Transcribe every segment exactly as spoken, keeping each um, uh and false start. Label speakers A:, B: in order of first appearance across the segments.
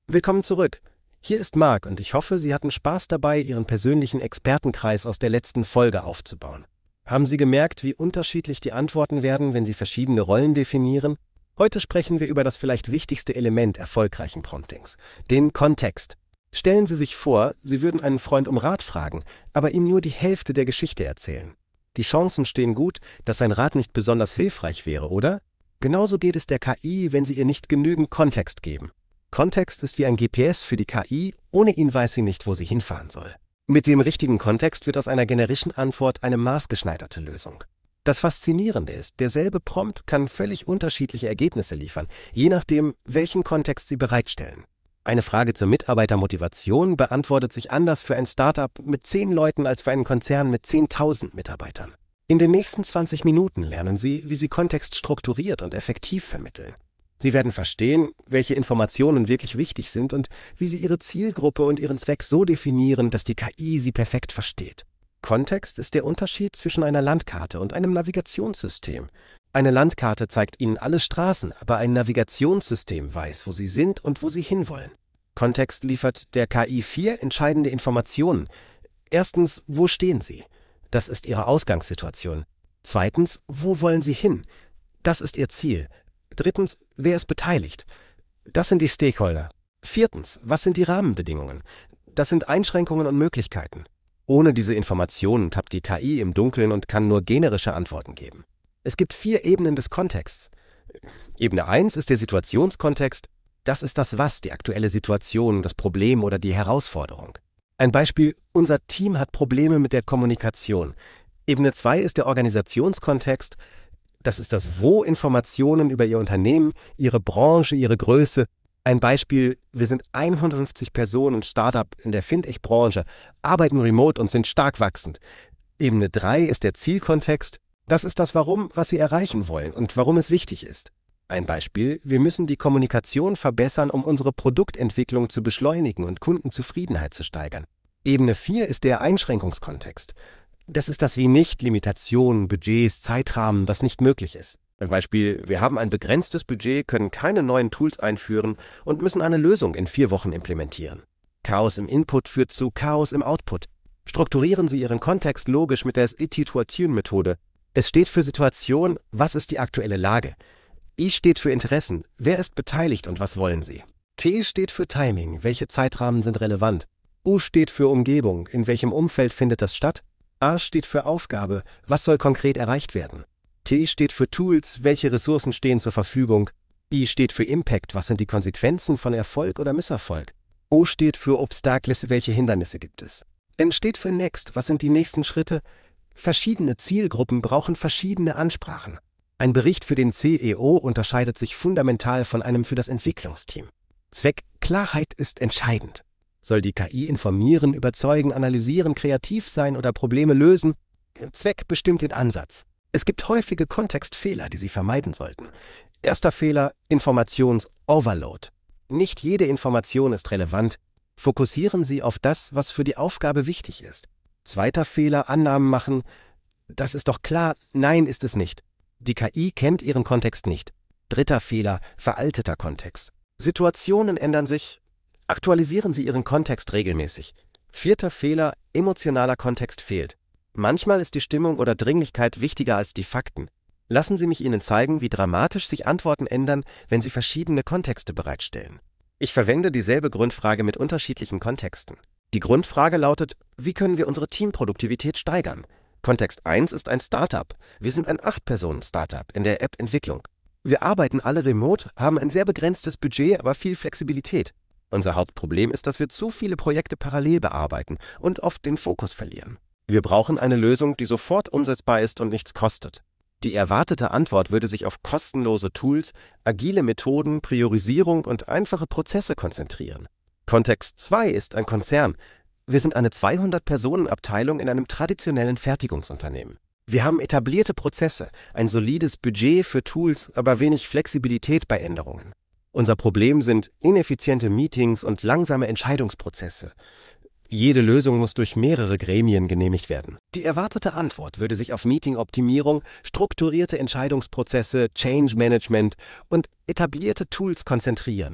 A: Willkommen zurück. Hier ist Marc und ich hoffe, Sie hatten Spaß dabei, Ihren persönlichen Expertenkreis aus der letzten Folge aufzubauen. Haben Sie gemerkt, wie unterschiedlich die Antworten werden, wenn Sie verschiedene Rollen definieren? Heute sprechen wir über das vielleicht wichtigste Element erfolgreichen Promptings, den Kontext. Stellen Sie sich vor, Sie würden einen Freund um Rat fragen, aber ihm nur die Hälfte der Geschichte erzählen. Die Chancen stehen gut, dass sein Rat nicht besonders hilfreich wäre, oder? Genauso geht es der K I, wenn Sie ihr nicht genügend Kontext geben. Kontext ist wie ein G P S für die K I, ohne ihn weiß sie nicht, wo sie hinfahren soll. Mit dem richtigen Kontext wird aus einer generischen Antwort eine maßgeschneiderte Lösung. Das Faszinierende ist, derselbe Prompt kann völlig unterschiedliche Ergebnisse liefern, je nachdem, welchen Kontext Sie bereitstellen. Eine Frage zur Mitarbeitermotivation beantwortet sich anders für ein Startup mit zehn Leuten als für einen Konzern mit zehntausend Mitarbeitern. In den nächsten zwanzig Minuten lernen Sie, wie Sie Kontext strukturiert und effektiv vermitteln. Sie werden verstehen, welche Informationen wirklich wichtig sind und wie Sie Ihre Zielgruppe und Ihren Zweck so definieren, dass die K I sie perfekt versteht. Kontext ist der Unterschied zwischen einer Landkarte und einem Navigationssystem. Eine Landkarte zeigt Ihnen alle Straßen, aber ein Navigationssystem weiß, wo Sie sind und wo Sie hinwollen. Kontext liefert der K I vier entscheidende Informationen. Erstens, wo stehen Sie? Das ist Ihre Ausgangssituation. Zweitens, wo wollen Sie hin? Das ist Ihr Ziel. Drittens, wer ist beteiligt? Das sind die Stakeholder. Viertens, was sind die Rahmenbedingungen? Das sind Einschränkungen und Möglichkeiten. Ohne diese Informationen tappt die K I im Dunkeln und kann nur generische Antworten geben. Es gibt vier Ebenen des Kontexts. Ebene eins ist der Situationskontext. Das ist das Was, die aktuelle Situation, das Problem oder die Herausforderung. Ein Beispiel: Unser Team hat Probleme mit der Kommunikation. Ebene zwei ist der Organisationskontext. Das ist das Wo, Informationen über Ihr Unternehmen, Ihre Branche, Ihre Größe. Ein Beispiel: Wir sind hundertfünfzig Personen Startup in der Fintech-Branche, arbeiten remote und sind stark wachsend. Ebene drei ist der Zielkontext. Das ist das Warum, was Sie erreichen wollen und warum es wichtig ist. Ein Beispiel: Wir müssen die Kommunikation verbessern, um unsere Produktentwicklung zu beschleunigen und Kundenzufriedenheit zu steigern. Ebene vier ist der Einschränkungskontext. Das ist das Wie nicht, Limitationen, Budgets, Zeitrahmen, was nicht möglich ist. Ein Beispiel: Wir haben ein begrenztes Budget, können keine neuen Tools einführen und müssen eine Lösung in vier Wochen implementieren. Chaos im Input führt zu Chaos im Output. Strukturieren Sie Ihren Kontext logisch mit der Ity-to-Attune-Methode. Es steht für Situation, was ist die aktuelle Lage? I steht für Interessen, wer ist beteiligt und was wollen Sie? T steht für Timing, welche Zeitrahmen sind relevant? U steht für Umgebung, in welchem Umfeld findet das statt? A steht für Aufgabe, was soll konkret erreicht werden? T steht für Tools, welche Ressourcen stehen zur Verfügung? I steht für Impact, was sind die Konsequenzen von Erfolg oder Misserfolg? O steht für Obstacles, welche Hindernisse gibt es? N steht für Next, was sind die nächsten Schritte? Verschiedene Zielgruppen brauchen verschiedene Ansprachen. Ein Bericht für den C E O unterscheidet sich fundamental von einem für das Entwicklungsteam. Zweck: Klarheit ist entscheidend. Soll die K I informieren, überzeugen, analysieren, kreativ sein oder Probleme lösen? Zweck bestimmt den Ansatz. Es gibt häufige Kontextfehler, die Sie vermeiden sollten. Erster Fehler: Informations-Overload. Nicht jede Information ist relevant. Fokussieren Sie auf das, was für die Aufgabe wichtig ist. Zweiter Fehler: Annahmen machen. Das ist doch klar. Nein, ist es nicht. Die K I kennt Ihren Kontext nicht. Dritter Fehler: veralteter Kontext. Situationen ändern sich. Aktualisieren Sie Ihren Kontext regelmäßig. Vierter Fehler: emotionaler Kontext fehlt. Manchmal ist die Stimmung oder Dringlichkeit wichtiger als die Fakten. Lassen Sie mich Ihnen zeigen, wie dramatisch sich Antworten ändern, wenn Sie verschiedene Kontexte bereitstellen. Ich verwende dieselbe Grundfrage mit unterschiedlichen Kontexten. Die Grundfrage lautet: Wie können wir unsere Teamproduktivität steigern? Kontext eins ist ein Startup. Wir sind ein acht Personen Startup in der App-Entwicklung. Wir arbeiten alle remote, haben ein sehr begrenztes Budget, aber viel Flexibilität. Unser Hauptproblem ist, dass wir zu viele Projekte parallel bearbeiten und oft den Fokus verlieren. Wir brauchen eine Lösung, die sofort umsetzbar ist und nichts kostet. Die erwartete Antwort würde sich auf kostenlose Tools, agile Methoden, Priorisierung und einfache Prozesse konzentrieren. Kontext zwei ist ein Konzern. Wir sind eine zweihundert-Personen-Abteilung in einem traditionellen Fertigungsunternehmen. Wir haben etablierte Prozesse, ein solides Budget für Tools, aber wenig Flexibilität bei Änderungen. Unser Problem sind ineffiziente Meetings und langsame Entscheidungsprozesse. Jede Lösung muss durch mehrere Gremien genehmigt werden. Die erwartete Antwort würde sich auf Meeting-Optimierung, strukturierte Entscheidungsprozesse, Change Management und etablierte Tools konzentrieren.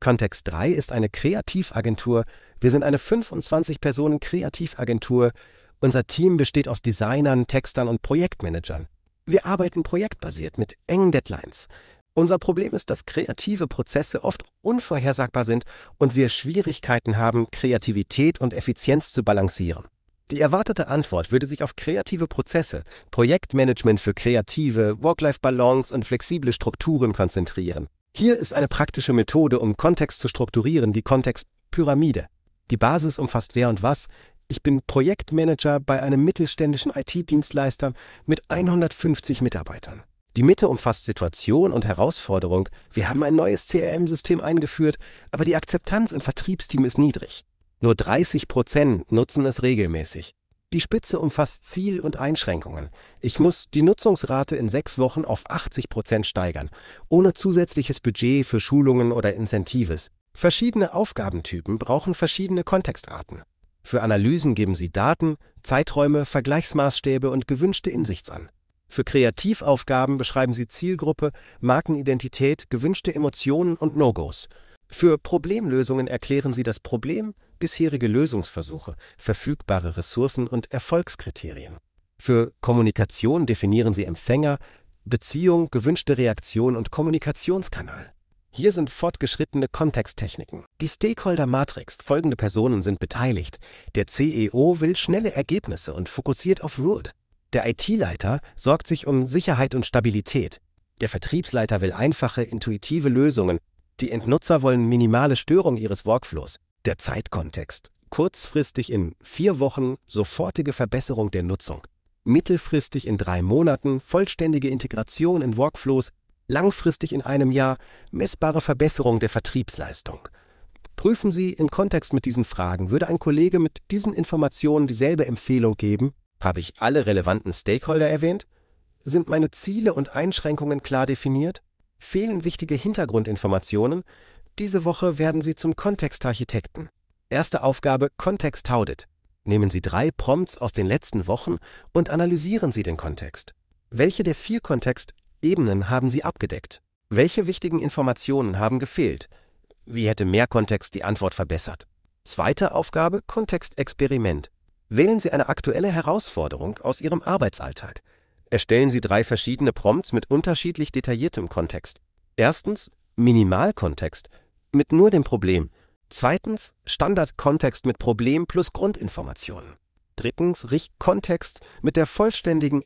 A: Kontext drei ist eine Kreativagentur. Wir sind eine fünfundzwanzig Personen Kreativagentur. Unser Team besteht aus Designern, Textern und Projektmanagern. Wir arbeiten projektbasiert mit engen Deadlines. Unser Problem ist, dass kreative Prozesse oft unvorhersagbar sind und wir Schwierigkeiten haben, Kreativität und Effizienz zu balancieren. Die erwartete Antwort würde sich auf kreative Prozesse, Projektmanagement für Kreative, Work-Life-Balance und flexible Strukturen konzentrieren. Hier ist eine praktische Methode, um Kontext zu strukturieren, die Kontextpyramide. Die Basis umfasst wer und was. Ich bin Projektmanager bei einem mittelständischen I T-Dienstleister mit hundertfünfzig Mitarbeitern. Die Mitte umfasst Situation und Herausforderung. Wir haben ein neues C R M-System eingeführt, aber die Akzeptanz im Vertriebsteam ist niedrig. Nur dreißig Prozent nutzen es regelmäßig. Die Spitze umfasst Ziel und Einschränkungen. Ich muss die Nutzungsrate in sechs Wochen auf achtzig Prozent steigern, ohne zusätzliches Budget für Schulungen oder Incentives. Verschiedene Aufgabentypen brauchen verschiedene Kontextarten. Für Analysen geben Sie Daten, Zeiträume, Vergleichsmaßstäbe und gewünschte Insights an. Für Kreativaufgaben beschreiben Sie Zielgruppe, Markenidentität, gewünschte Emotionen und No-Gos. Für Problemlösungen erklären Sie das Problem, bisherige Lösungsversuche, verfügbare Ressourcen und Erfolgskriterien. Für Kommunikation definieren Sie Empfänger, Beziehung, gewünschte Reaktion und Kommunikationskanal. Hier sind fortgeschrittene Kontexttechniken. Die Stakeholder-Matrix, folgende Personen sind beteiligt. Der C E O will schnelle Ergebnisse und fokussiert auf R U D. Der I T-Leiter sorgt sich um Sicherheit und Stabilität. Der Vertriebsleiter will einfache, intuitive Lösungen. Die Endnutzer wollen minimale Störung ihres Workflows. Der Zeitkontext. Kurzfristig in vier Wochen sofortige Verbesserung der Nutzung. Mittelfristig in drei Monaten vollständige Integration in Workflows. Langfristig in einem Jahr messbare Verbesserung der Vertriebsleistung. Prüfen Sie in Kontext mit diesen Fragen, würde ein Kollege mit diesen Informationen dieselbe Empfehlung geben? Habe ich alle relevanten Stakeholder erwähnt? Sind meine Ziele und Einschränkungen klar definiert? Fehlen wichtige Hintergrundinformationen? Diese Woche werden Sie zum Kontextarchitekten. Erste Aufgabe: Kontext-Audit. Nehmen Sie drei Prompts aus den letzten Wochen und analysieren Sie den Kontext. Welche der vier Kontextebenen haben Sie abgedeckt? Welche wichtigen Informationen haben gefehlt? Wie hätte mehr Kontext die Antwort verbessert? Zweite Aufgabe: Kontextexperiment. Wählen Sie eine aktuelle Herausforderung aus Ihrem Arbeitsalltag. Erstellen Sie drei verschiedene Prompts mit unterschiedlich detailliertem Kontext. Erstens Minimalkontext mit nur dem Problem. Zweitens Standardkontext mit Problem plus Grundinformationen. Drittens Richtkontext mit der vollständigen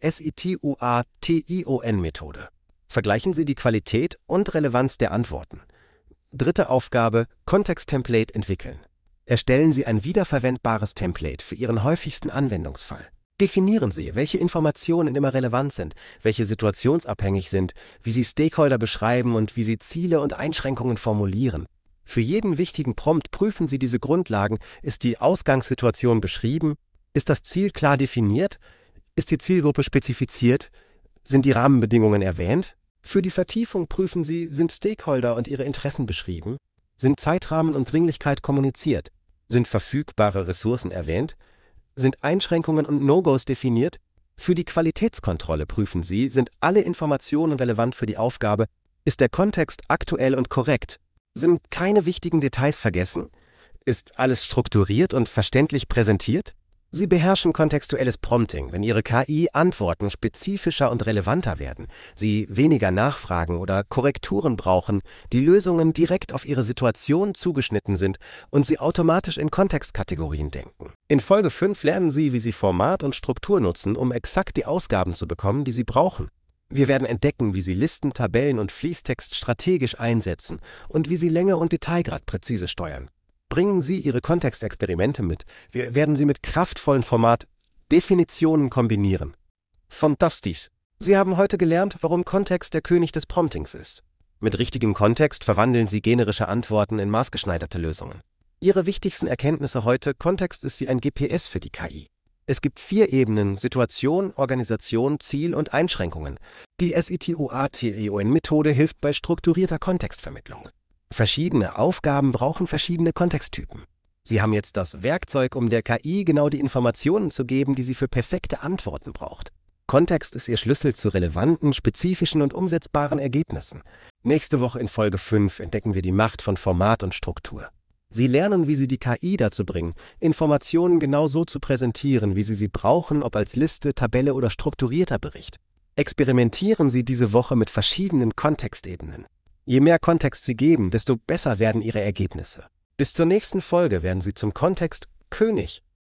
A: Situation-Methode. Vergleichen Sie die Qualität und Relevanz der Antworten. Dritte Aufgabe: Kontexttemplate entwickeln. Erstellen Sie ein wiederverwendbares Template für Ihren häufigsten Anwendungsfall. Definieren Sie, welche Informationen immer relevant sind, welche situationsabhängig sind, wie Sie Stakeholder beschreiben und wie Sie Ziele und Einschränkungen formulieren. Für jeden wichtigen Prompt prüfen Sie diese Grundlagen. Ist die Ausgangssituation beschrieben? Ist das Ziel klar definiert? Ist die Zielgruppe spezifiziert? Sind die Rahmenbedingungen erwähnt? Für die Vertiefung prüfen Sie, sind Stakeholder und ihre Interessen beschrieben? Sind Zeitrahmen und Dringlichkeit kommuniziert? Sind verfügbare Ressourcen erwähnt? Sind Einschränkungen und No-Gos definiert? Für die Qualitätskontrolle prüfen Sie, sind alle Informationen relevant für die Aufgabe? Ist der Kontext aktuell und korrekt? Sind keine wichtigen Details vergessen? Ist alles strukturiert und verständlich präsentiert? Sie beherrschen kontextuelles Prompting, wenn Ihre K I-Antworten spezifischer und relevanter werden, Sie weniger Nachfragen oder Korrekturen brauchen, die Lösungen direkt auf Ihre Situation zugeschnitten sind und Sie automatisch in Kontextkategorien denken. In Folge fünf lernen Sie, wie Sie Format und Struktur nutzen, um exakt die Ausgaben zu bekommen, die Sie brauchen. Wir werden entdecken, wie Sie Listen, Tabellen und Fließtext strategisch einsetzen und wie Sie Länge und Detailgrad präzise steuern. Bringen Sie Ihre Kontextexperimente mit. Wir werden sie mit kraftvollen Format Definitionen kombinieren. Fantastisch! Sie haben heute gelernt, warum Kontext der König des Promptings ist. Mit richtigem Kontext verwandeln Sie generische Antworten in maßgeschneiderte Lösungen. Ihre wichtigsten Erkenntnisse heute: Kontext ist wie ein G P S für die K I. Es gibt vier Ebenen: Situation, Organisation, Ziel und Einschränkungen. Die Situation-Methode hilft bei strukturierter Kontextvermittlung. Verschiedene Aufgaben brauchen verschiedene Kontexttypen. Sie haben jetzt das Werkzeug, um der K I genau die Informationen zu geben, die sie für perfekte Antworten braucht. Kontext ist Ihr Schlüssel zu relevanten, spezifischen und umsetzbaren Ergebnissen. Nächste Woche in Folge fünf entdecken wir die Macht von Format und Struktur. Sie lernen, wie Sie die K I dazu bringen, Informationen genau so zu präsentieren, wie Sie sie brauchen, ob als Liste, Tabelle oder strukturierter Bericht. Experimentieren Sie diese Woche mit verschiedenen Kontextebenen. Je mehr Kontext Sie geben, desto besser werden Ihre Ergebnisse. Bis zur nächsten Folge werden Sie zum Kontext König.